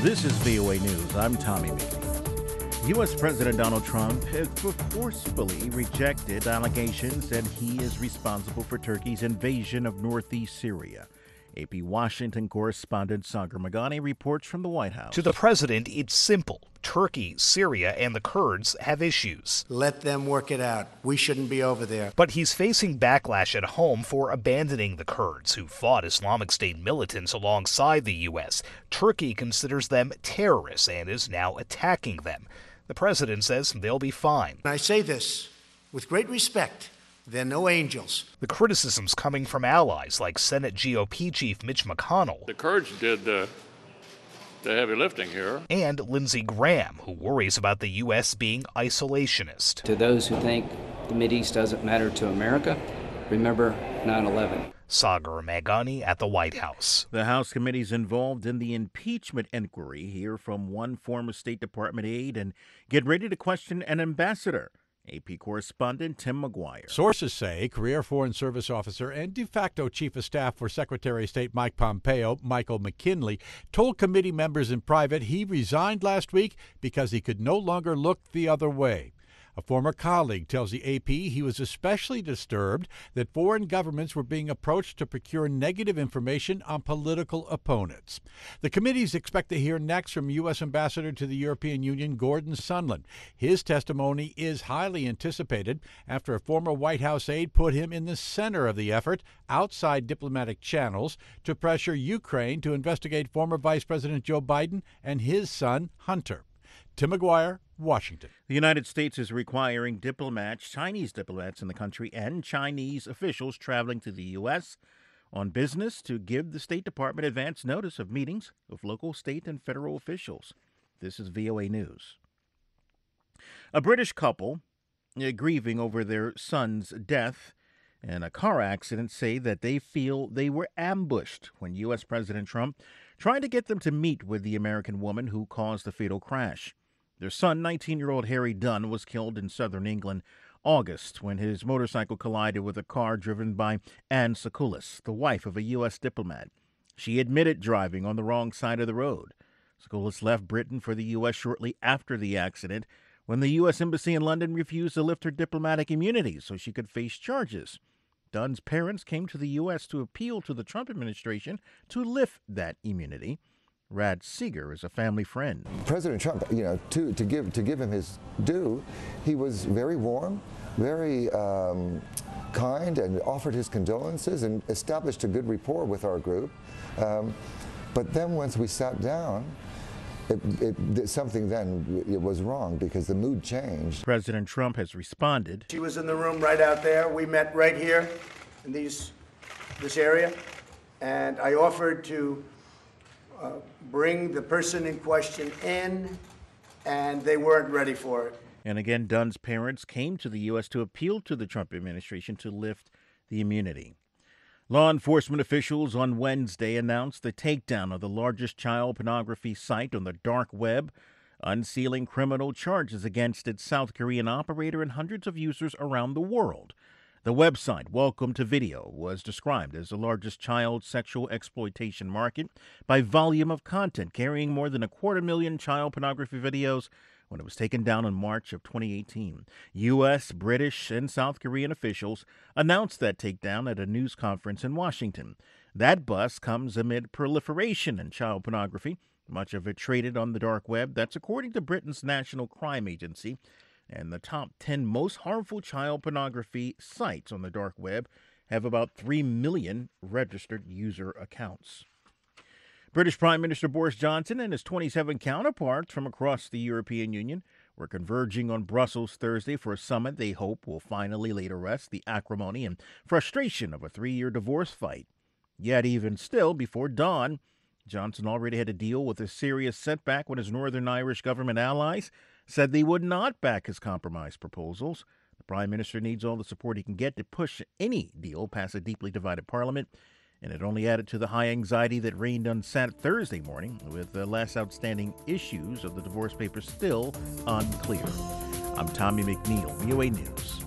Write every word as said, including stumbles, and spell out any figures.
This is V O A News. I'm Tommy McNeil. U S. President Donald Trump has forcefully rejected allegations that he is responsible for Turkey's invasion of northeast Syria. A P Washington correspondent Sagar Meghani reports from the White House. To the president, it's simple. Turkey, Syria, and the Kurds have issues. Let them work it out. We shouldn't be over there. But he's facing backlash at home for abandoning the Kurds, who fought Islamic State militants alongside the U S. Turkey considers them terrorists and is now attacking them. The president says they'll be fine. I say this with great respect. They're no angels. The criticism's coming from allies like Senate G O P Chief Mitch McConnell. The Kurds did uh, the heavy lifting here. And Lindsey Graham, who worries about the U S being isolationist. To those who think the Mideast doesn't matter to America, remember nine eleven. Sagar Meghani at the White House. The House committees involved in the impeachment inquiry hear from one former State Department aide and get ready to question an ambassador. A P correspondent Tim McGuire. Sources say career Foreign Service officer and de facto chief of staff for Secretary of State Mike Pompeo, Michael McKinley, told committee members in private he resigned last week because he could no longer look the other way. A former colleague tells the A P he was especially disturbed that foreign governments were being approached to procure negative information on political opponents. The committees expect to hear next from U S. Ambassador to the European Union Gordon Sondland. His testimony is highly anticipated after a former White House aide put him in the center of the effort outside diplomatic channels to pressure Ukraine to investigate former Vice President Joe Biden and his son Hunter. Tim McGuire, Washington. The United States is requiring diplomats, Chinese diplomats in the country, and Chinese officials traveling to the U S on business to give the State Department advance notice of meetings with local, state, and federal officials. This is V O A News. A British couple uh, grieving over their son's death in a car accident say that they feel they were ambushed when U S. President Trump tried to get them to meet with the American woman who caused the fatal crash. Their son, nineteen-year-old Harry Dunn, was killed in southern England August when his motorcycle collided with a car driven by Anne Sekulis, the wife of a U S diplomat. She admitted driving on the wrong side of the road. Sekulis left Britain for the U S shortly after the accident when the U S Embassy in London refused to lift her diplomatic immunity so she could face charges. Dunn's parents came to the U S to appeal to the Trump administration to lift that immunity. Rad Seeger is a family friend. President Trump, you know, to, to give to give him his due, he was very warm, very um, kind, and offered his condolences and established a good rapport with our group. Um, but then once we sat down, it, it, something then it was wrong because the mood changed. President Trump has responded. She was in the room right out there. We met right here in these this area, and I offered to Uh, bring the person in question in, and they weren't ready for it. And again, Dunn's parents came to the U S to appeal to the Trump administration to lift the immunity. Law enforcement officials on Wednesday announced the takedown of the largest child pornography site on the dark web, unsealing criminal charges against its South Korean operator and hundreds of users around the world. The website, Welcome to Video, was described as the largest child sexual exploitation market by volume of content, carrying more than a quarter million child pornography videos when it was taken down in March of twenty eighteen. U S, British, and South Korean officials announced that takedown at a news conference in Washington. That bust comes amid proliferation in child pornography, much of it traded on the dark web. That's according to Britain's National Crime Agency. And the top ten most harmful child pornography sites on the dark web have about three million registered user accounts. British Prime Minister Boris Johnson and his twenty-seven counterparts from across the European Union were converging on Brussels Thursday for a summit they hope will finally lay to rest the acrimony and frustration of a three-year divorce fight. Yet even still, before dawn, Johnson already had to deal with a serious setback when his Northern Irish government allies said they would not back his compromise proposals. The Prime Minister needs all the support he can get to push any deal past a deeply divided parliament, and it only added to the high anxiety that reigned on Saturday, Thursday morning, with the last outstanding issues of the divorce papers still unclear. I'm Tommy McNeil, V O A News.